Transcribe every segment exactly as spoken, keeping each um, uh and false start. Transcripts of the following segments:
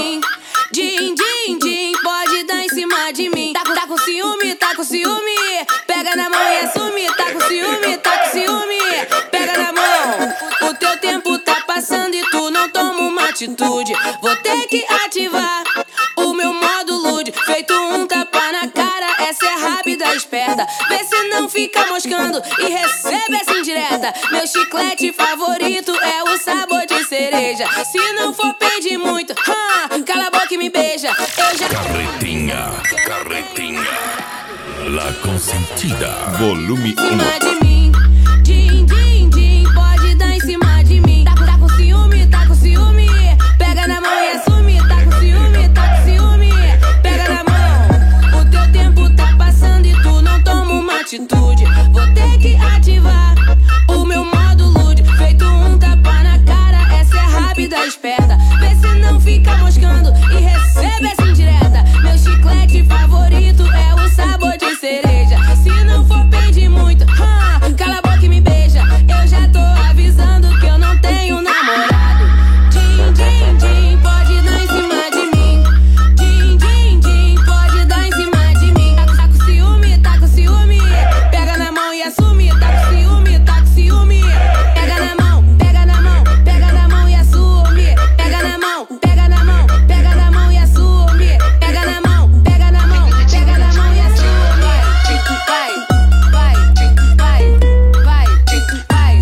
mim. Din, din, din, pode dar em cima de mim. Tá, tá com ciúme, tá com ciúme. Pega na mão e assume. Tá com ciúme, tá com ciúme. Pega na mão. O teu tempo tá passando e tu não toma uma atitude. Vou ter que ativar o meu modo lude. Feito um tapa na cara, essa é rápida, esperta. Vê se não fica moscando e recebe essa indireta. Meu chiclete favorito é o sabor de cereja. Se não for pedir muito, hum, cala a boca e me beija. Eu já... Carretinha, carretinha, La Consentida, volume Em cima um. de mim, din, din, din, pode dar em cima de mim. Tá, tá com ciúme, tá com ciúme. Pega na mão e assume. Tá com ciúme, tá com ciúme. Pega na mão. O teu tempo tá passando e tu não toma uma atitude. Vou ter que ativar o meu modo lude. Feito um tapa na cara, essa é rápida, esperta. Vê se não fica moscando e recebe essa indireta. Meu chiclete favorito é o sabor de cereja. Se não for pedir muito, hum, cala a boca e me beija. Eu já tô avisando que eu não tenho namorado. Din, din, din, pode dar em cima de mim. Din, din, din, pode dar em cima de mim. Tá, tá com ciúme, tá com ciúme. Pega na mão e assume. Tá com ciúme, tá com ciúme. Pega na mão, pega na mão, pega na mão e assume. Pega na mão, pega na mão, pega na mão e assume. Pega na mão, pega na mão, pega na mão e assume. Vai, vai, vai, vai, vai,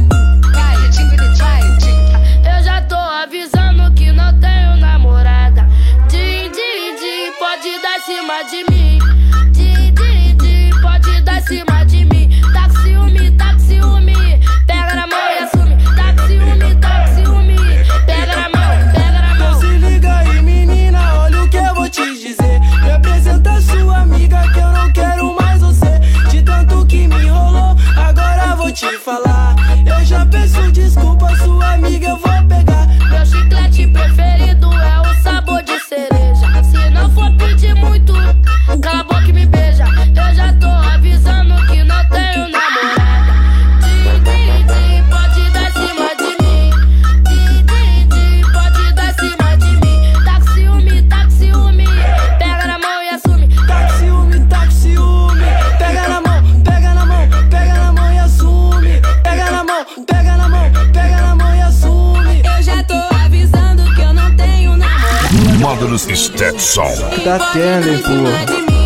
vai, vai. Eu já tô avisando que não tenho namorada. Din, din, din, pode dar em cima de mim. Din, din, din, pode dar em cima de mim. Tá com ciúme, tá com ciúme. Pega na mão e assume. Tá com ciúme, tá com ciúme. Pega na mão, pega na mão. Então se liga aí, menina, olha o que eu vou te dizer. Me apresenta sua amiga que eu não quero mais você. De tanto que me enrolou, agora vou te falar. Eu já peço desculpa, sua amiga eu vou pegar. Meu chiclete preferido é o sabor de cereja. Se não for pedir muito, cala a boca e me beija. Eu já tô avisando que não tenho namorada. Din, din, din, pode dar em cima de mim. Din, din, din, pode dar em cima de mim. Tá com ciúme, tá com ciúme. Pega na mão e assume. Tá com ciúme, tá com ciúme. Pega na mão, pega na mão, pega na mão e assume. Pega na mão, pega na mão, pega na mão e assume. Eu já tô avisando que eu não tenho namorado. Módulos Stetson. Tá tendo, hein, porra.